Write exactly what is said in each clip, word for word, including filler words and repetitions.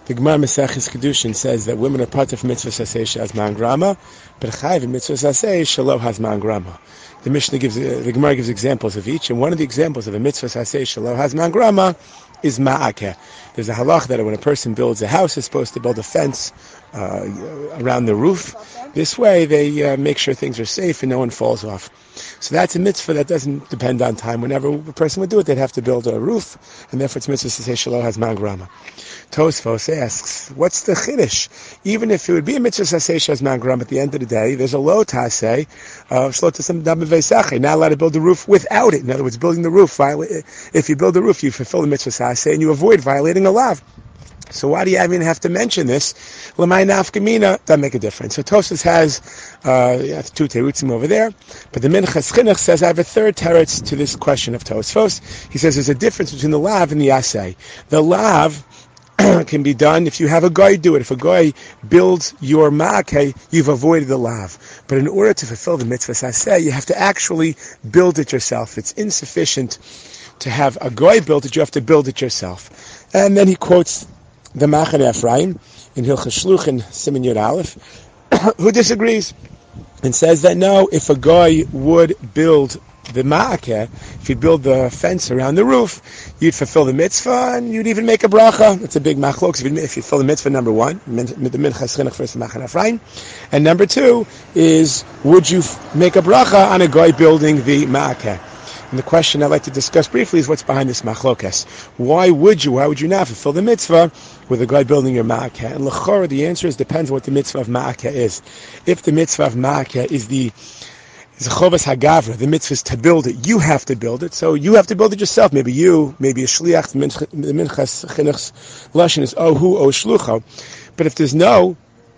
The Gemara Maseches Kedushin says that women are part of mitzvah saseh as mangrama, but chayiv in mitzvah saseh shelo has mangrama. The Mishnah gives, uh, the Gemara gives examples of each, and one of the examples of a mitzvah saseh shelo has mangrama is ma'akeh. There's a halach that when a person builds a house, is supposed to build a fence uh, around the roof. This way, they uh, make sure things are safe and no one falls off. So that's a mitzvah that doesn't depend on time. Whenever a person would do it, they'd have to build a roof, and therefore it's mitzvah saseh shelo has mangrama. Tosfos asks, what's the chiddush? Even if it would be a mitzvah saseh shas mangram, at the end of the day, there's a lo taseh of shlo tasem dam b'veisache. Not allowed to build a roof without it. In other words, building the roof. If you build a roof, you fulfill the mitzvah saseh and you avoid violating a lav. So why do you even have to mention this? L'may nafkamina, doesn't make a difference. So Tosfos has uh, two terutzim over there, but the Minchas Chinuch says I have a third teretz to this question of Tosfos. He says there's a difference between the lav and the aseh. The lav can be done if you have a guy do it. If a guy builds your ma'akeh, you've avoided the lav. But in order to fulfill the mitzvah saseh, you have to actually build it yourself. It's insufficient to have a guy build it, you have to build it yourself. And then he quotes the Machane Ephraim in Hilchos Shluchin Siman Yud Aleph, who disagrees and says that no, if a guy would build the ma'akeh, if you build the fence around the roof, you'd fulfill the mitzvah and you'd even make a bracha. It's a big machlok. If you fulfill the mitzvah, number one, the Minchas Chinuch first, the Machane Ephraim, and number two is, would you make a bracha on a guy building the ma'akeh? And the question I'd like to discuss briefly is what's behind this machlokes. Why would you, why would you not fulfill the mitzvah with a guy building your ma'akeh? And l'chora, the answer is depends on what the mitzvah of ma'akeh is. If the mitzvah of ma'akeh is the is a chovas hagavra, the mitzvah is to build it, you have to build it, so you have to build it yourself. Maybe you, maybe a shliach, the Minchas Chinuch's lashon is ohu o shlucho. But if there's no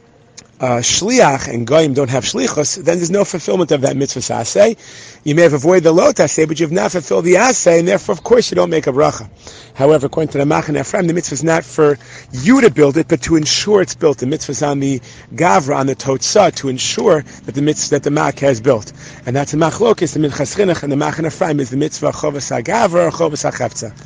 Uh, shliach and goyim don't have shlichus, then there's no fulfillment of that mitzvah saseh. You may have avoided the lo taseh, but you've not fulfilled the aseh, and therefore, of course, you don't make a bracha. However, according to the Machane Ephraim, the mitzvah is not for you to build it, but to ensure it's built. The mitzvah is on the gavra, on the totzah, to ensure that the mitzvah, that the ma'akeh is built. And that's a machlokes, the Minchas Chinuch and the Machane Ephraim is the mitzvah chovas hagavra or chovas hachefza.